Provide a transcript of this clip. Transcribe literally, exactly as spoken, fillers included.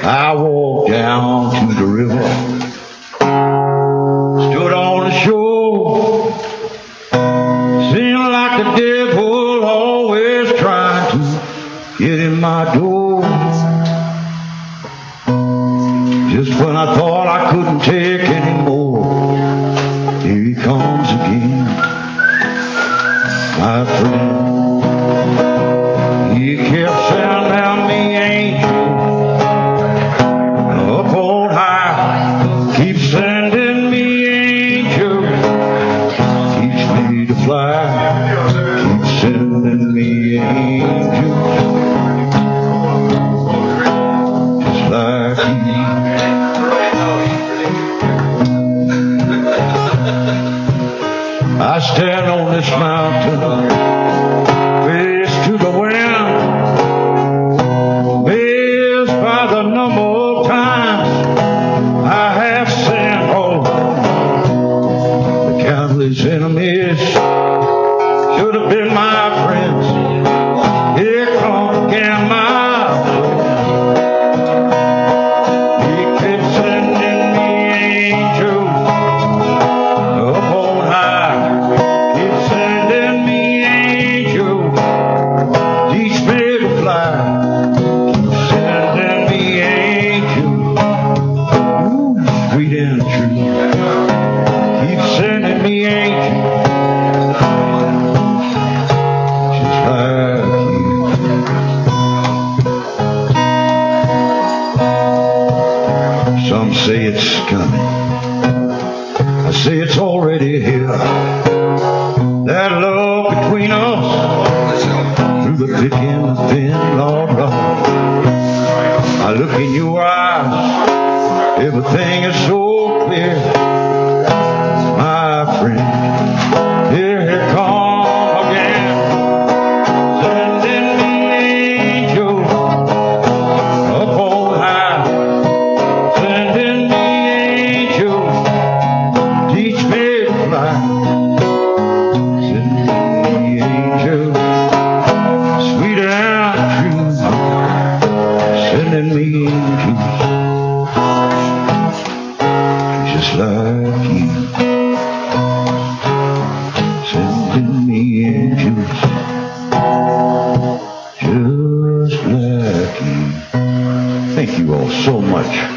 I walked down to the river, stood on the shore, seemed like the devil always trying to get in my door. Just when I thought I couldn't take any more, here he comes again, my friend. He kept sending me angels up on high, keep sending me angels, teach me to fly, keep sending me angels, just like you. I stand on this mountain, face to the wind, amazed by the number of times I have sinned. Oh, the countless enemies should have been my friends. Here come again my friend. He kept sending me angels up on high, keep sending me angels, teach me to fly, keep sending me angels, ooh, sweet and true, keep sending me angels, just like you. Some say it's coming, I say it's already here. That love between us, through the thick and the thin, Lord, Lord. I look in your eyes, everything is so clear, my friend. Here he come again, sending me angels up on high, sending me angels, teach me to fly, sending me angels, sweet and true, sending me angels, just like you, sending me angels, just like you. Thank you all so much.